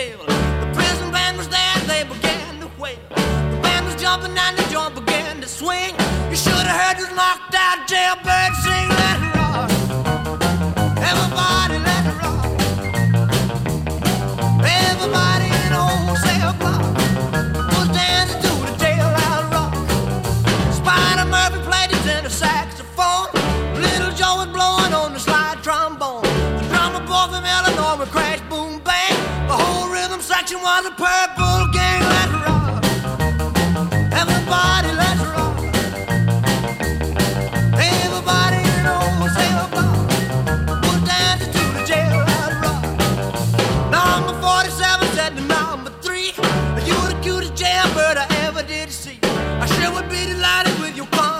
jail. The prison band was there, they began to wail. The band was jumping and the joint began to swing. You should have heard this knocked out jailbird sing. Let it rock, everybody let it rock. Everybody in the whole cell block was dancing to the jailhouse rock. Spider Murphy played his inner sax.